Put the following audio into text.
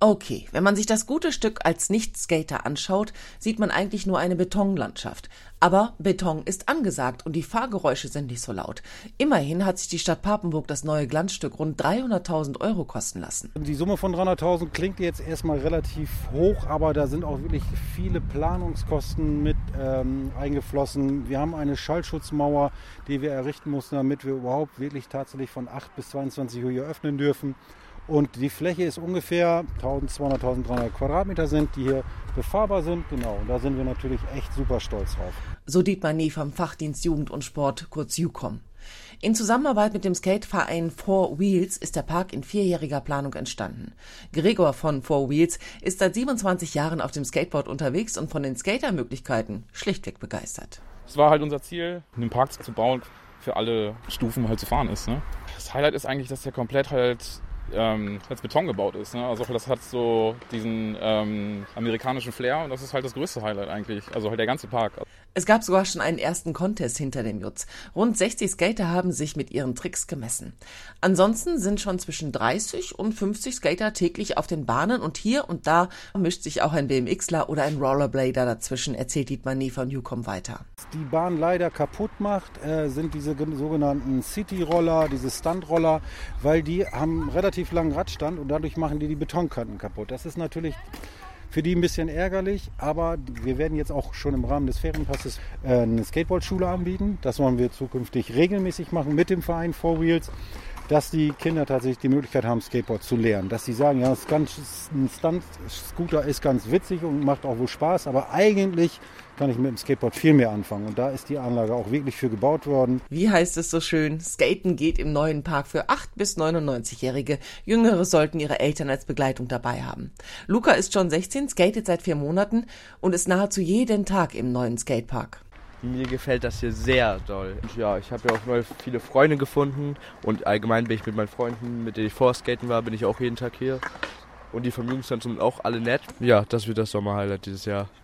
Okay, wenn man sich das gute Stück als Nicht-Skater anschaut, sieht man eigentlich nur eine Betonlandschaft. Aber Beton ist angesagt und die Fahrgeräusche sind nicht so laut. Immerhin hat sich die Stadt Papenburg das neue Glanzstück rund 300.000 € kosten lassen. Die Summe von 300.000 klingt jetzt erstmal relativ hoch, aber da sind auch wirklich viele Planungskosten mit eingeflossen. Wir haben eine Schallschutzmauer, die wir errichten mussten, damit wir überhaupt wirklich tatsächlich von 8 bis 22 Uhr hier öffnen dürfen. Und die Fläche ist ungefähr 1.200, 1.300 Quadratmeter sind, die hier befahrbar sind. Genau, und da sind wir natürlich echt super stolz drauf. So Dietmar Nie vom Fachdienst Jugend und Sport, kurz JUKOM. In Zusammenarbeit mit dem Skateverein Four Wheels ist der Park in 4-jähriger Planung entstanden. Gregor von Four Wheels ist seit 27 Jahren auf dem Skateboard unterwegs und von den Skatermöglichkeiten schlichtweg begeistert. Es war halt unser Ziel, einen Park zu bauen, für alle Stufen halt zu fahren ist. Ne? Das Highlight ist eigentlich, dass der komplett halt als Beton gebaut ist. Ne? Also das hat so diesen amerikanischen Flair und das ist halt das größte Highlight eigentlich. Also halt der ganze Park. Es gab sogar schon einen ersten Contest hinter dem Jutz. Rund 60 Skater haben sich mit ihren Tricks gemessen. Ansonsten sind schon zwischen 30 und 50 Skater täglich auf den Bahnen und hier und da mischt sich auch ein BMXler oder ein Rollerblader dazwischen, erzählt Dietmar Nie von JUKOM weiter. Was die Bahn leider kaputt macht, sind diese sogenannten City-Roller, diese Stunt-Roller, weil die haben relativ langen Radstand und dadurch machen die Betonkanten kaputt. Das ist natürlich für die ein bisschen ärgerlich, aber wir werden jetzt auch schon im Rahmen des Ferienpasses eine Skateboardschule anbieten. Das wollen wir zukünftig regelmäßig machen mit dem Verein Four Wheels, dass die Kinder tatsächlich die Möglichkeit haben, Skateboard zu lernen. Dass sie sagen, ja, ein Stunt-Scooter ist ganz witzig und macht auch wohl Spaß, aber eigentlich kann ich mit dem Skateboard viel mehr anfangen. Und da ist die Anlage auch wirklich für gebaut worden. Wie heißt es so schön? Skaten geht im neuen Park für 8- bis 99-Jährige. Jüngere sollten ihre Eltern als Begleitung dabei haben. Luca ist schon 16, skatet seit 4 Monaten und ist nahezu jeden Tag im neuen Skatepark. Mir gefällt das hier sehr doll. Und ja, ich habe ja auch neu viele Freunde gefunden und allgemein bin ich mit meinen Freunden, mit denen ich vorher skaten war, bin ich auch jeden Tag hier. Und die vom Jugendzentrum sind auch alle nett. Ja, das wird das Sommerhighlight dieses Jahr.